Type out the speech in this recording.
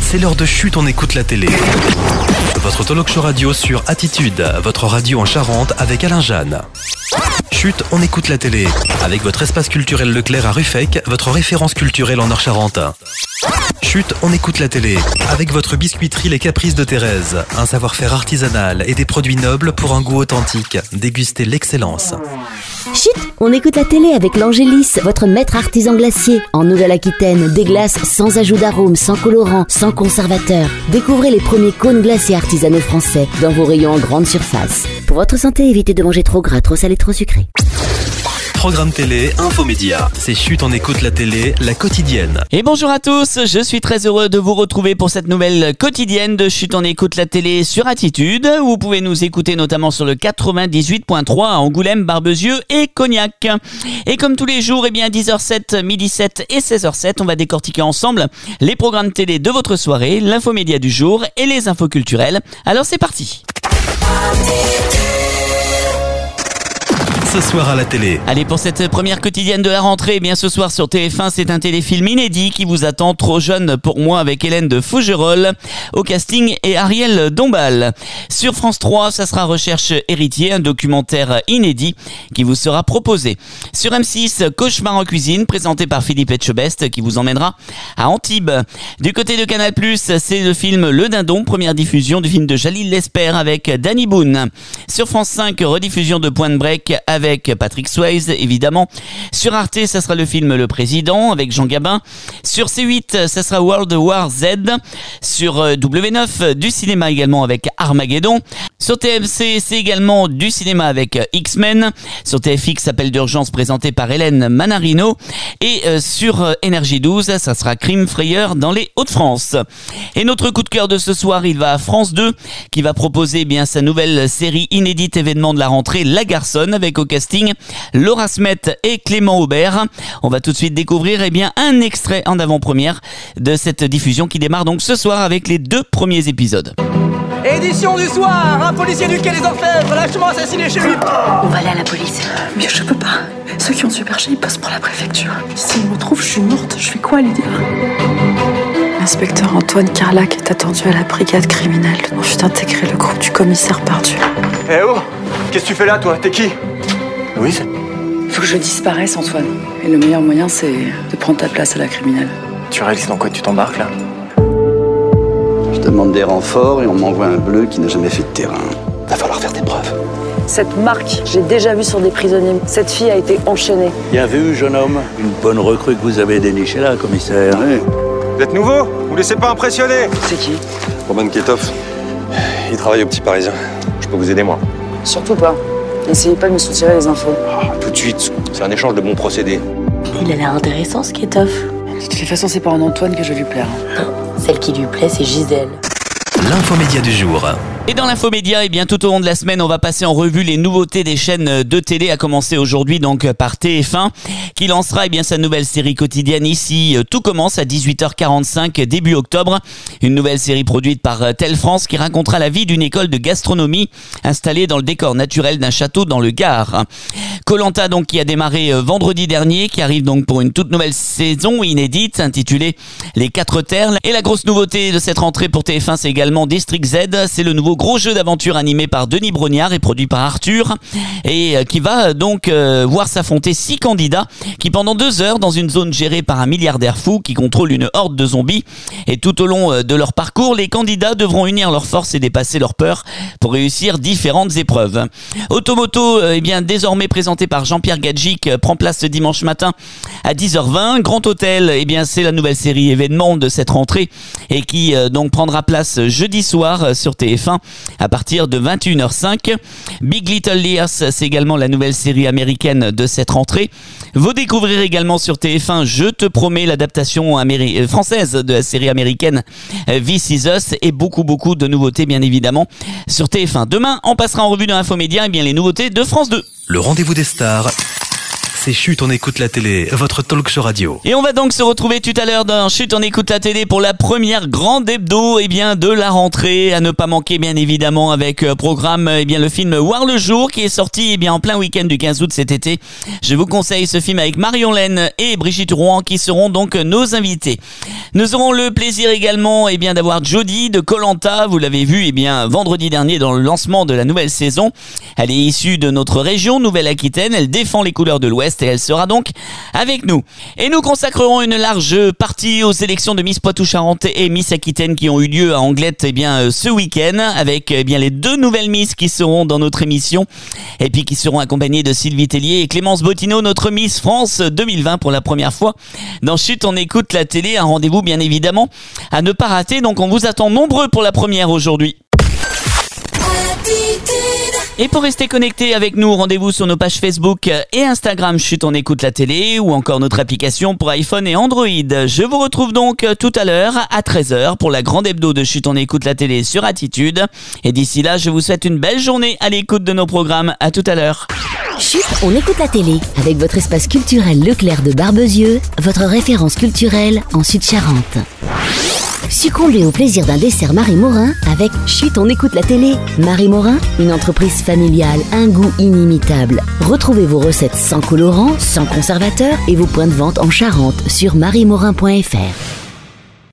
c'est l'heure de Chut, on écoute la télé. Votre talk show radio sur Attitude, votre radio en Charente avec Alain Jeanne. Chut, on écoute la télé. Avec votre espace culturel Leclerc à Ruffec, votre référence culturelle en Nord-Charente. Chut, on écoute la télé. Avec votre biscuiterie Les Caprices de Thérèse. Un savoir-faire artisanal et des produits nobles pour un goût authentique. Dégustez l'excellence. Chut, on écoute la télé avec l'Angélis, votre maître artisan glacier. En Nouvelle-Aquitaine, des glaces sans ajout d'arôme, sans colorant, sans conservateur. Découvrez les premiers cônes glacés artisanaux français dans vos rayons en grande surface. Pour votre santé, évitez de manger trop gras, trop salé, trop sucré. Programme télé, infomédia. C'est Chut, on écoute la télé, la quotidienne. Et bonjour à tous, je suis très heureux de vous retrouver pour cette nouvelle quotidienne de Chut, on écoute la télé sur Attitude. Vous pouvez nous écouter notamment sur le 98.3 à Angoulême, Barbezieux et Cognac. Et comme tous les jours, 10h07, midi 7 et 16h07, on va décortiquer ensemble les programmes télé de votre soirée, l'infomédia du jour et les infos culturelles. Alors c'est parti. Ce soir à la télé. Allez, pour cette première quotidienne de la rentrée, ce soir sur TF1, c'est un téléfilm inédit qui vous attend, Trop jeune pour moi, avec Hélène de Fougerolles au casting et Ariel Dombal. Sur France 3, ça sera Recherche héritier, un documentaire inédit qui vous sera proposé. Sur M6, Cauchemar en cuisine, présenté par Philippe Etchebest, qui vous emmènera à Antibes. Du côté de Canal+, c'est le film Le Dindon, première diffusion du film de Jalil Lesper avec Danny Boone. Sur France 5, rediffusion de Point Break avec Patrick Swayze, évidemment. Sur Arte, ça sera le film Le Président avec Jean Gabin. Sur C8, ça sera World War Z. Sur W9, du cinéma également avec Armageddon. Sur TMC, c'est également du cinéma avec X-Men. Sur TFX, Appel d'urgence présenté par Hélène Manarino. Et sur Énergie 12, ça sera Crime Frayeur dans les Hauts-de-France. Et notre coup de cœur de ce soir, il va à France 2, qui va proposer sa nouvelle série inédite événement de la rentrée, La Garçonne, avec au casting Laura Smet et Clément Aubert. On va tout de suite découvrir un extrait en avant-première de cette diffusion qui démarre donc ce soir avec les 2 premiers épisodes. Édition du soir, un policier du quai des Orfèvres, lâchement assassiné chez lui. On va aller à la police. Mais je peux pas. Ceux qui ont superché, ils passent pour la préfecture. S'ils me trouvent, je suis morte. Je fais quoi, Lydia? L'inspecteur Antoine Carlac est attendu à la brigade criminelle. On vient d'intégrer le groupe du commissaire Pardieu. Eh oh, qu'est-ce que tu fais là, toi? T'es qui? Louise? Faut que je disparaisse, Antoine. Et le meilleur moyen, c'est de prendre ta place à la criminelle. Tu réalises dans quoi tu t'embarques, là? Je demande des renforts et on m'envoie un bleu qui n'a jamais fait de terrain. Va falloir faire des preuves. Cette marque, j'ai déjà vu sur des prisonniers. Cette fille a été enchaînée. Bien vu, jeune homme. Une bonne recrue que vous avez dénichée là, commissaire. Oui. Vous êtes nouveau? Vous laissez pas impressionner? C'est qui? Roman Ketov. Il travaille au Petit Parisien. Je peux vous aider, moi? Surtout pas. N'essayez pas de me soutirer les infos. Tout de suite. C'est un échange de bons procédés. Il a l'air intéressant, ce Ketov. De toute façon, c'est pas en Antoine que je vais lui plaire. Celle qui lui plaît, c'est Gisèle. L'infomédia du jour. Et dans l'infomédia, tout au long de la semaine, on va passer en revue les nouveautés des chaînes de télé, à commencer aujourd'hui donc par TF1, qui lancera sa nouvelle série quotidienne Ici. Tout commence à 18h45 début octobre. Une nouvelle série produite par Telle France qui racontera la vie d'une école de gastronomie installée dans le décor naturel d'un château dans le Gard. Koh-Lanta donc qui a démarré vendredi dernier, qui arrive donc pour une toute nouvelle saison inédite intitulée Les 4 Terres. Et la grosse nouveauté de cette rentrée pour TF1, c'est également District Z. C'est le nouveau gros jeu d'aventure animé par Denis Brognard et produit par Arthur, et qui va donc voir s'affronter 6 candidats qui pendant 2 heures dans une zone gérée par un milliardaire fou qui contrôle une horde de zombies, et tout au long de leur parcours, les candidats devront unir leurs forces et dépasser leurs peurs pour réussir différentes épreuves. Automoto, désormais présenté par Jean-Pierre Gadjic, prend place ce dimanche matin à 10h20. Grand Hôtel, c'est la nouvelle série événement de cette rentrée et qui donc prendra place jeudi soir sur TF1 à partir de 21h05. Big Little Liars, c'est également la nouvelle série américaine de cette rentrée. Vous découvrirez également sur TF1, je te promets, l'adaptation française de la série américaine This Is Us, et beaucoup de nouveautés bien évidemment sur TF1. Demain, on passera en revue dans l'infomédia les nouveautés de France 2. Le rendez-vous des stars, C'est Chut, on écoute la télé, votre talk show radio. Et on va donc se retrouver tout à l'heure dans Chut, on écoute la télé pour la première grande hebdo de la rentrée. À ne pas manquer bien évidemment avec programme le film Voir le jour qui est sorti en plein week-end du 15 août cet été. Je vous conseille ce film avec Marion Laine et Brigitte Rouen qui seront donc nos invités. Nous aurons le plaisir également d'avoir Jodie de Koh-Lanta. Vous l'avez vu vendredi dernier dans le lancement de la nouvelle saison. Elle est issue de notre région Nouvelle-Aquitaine. Elle défend les couleurs de l'Ouest et elle sera donc avec nous. Et nous consacrerons une large partie aux élections de Miss Poitou-Charentes et Miss Aquitaine qui ont eu lieu à Anglette ce week-end avec les deux nouvelles Miss qui seront dans notre émission et puis qui seront accompagnées de Sylvie Tellier et Clémence Bottineau, notre Miss France 2020 pour la première fois. Dans Chut, on écoute la télé, un rendez-vous bien évidemment à ne pas rater, donc on vous attend nombreux pour la première aujourd'hui. Et pour rester connecté avec nous, rendez-vous sur nos pages Facebook et Instagram Chut, on écoute la télé ou encore notre application pour iPhone et Android. Je vous retrouve donc tout à l'heure à 13h pour la grande hebdo de Chut, on écoute la télé sur Attitude. Et d'ici là, je vous souhaite une belle journée à l'écoute de nos programmes. À tout à l'heure. Chut, on écoute la télé avec votre espace culturel Leclerc de Barbezieux, votre référence culturelle en Sud-Charente. Succombez au plaisir d'un dessert Marie Morin avec Chut, on écoute la télé. Marie Morin, une entreprise familiale, un goût inimitable. Retrouvez vos recettes sans colorants, sans conservateurs et vos points de vente en Charente sur mariemorin.fr.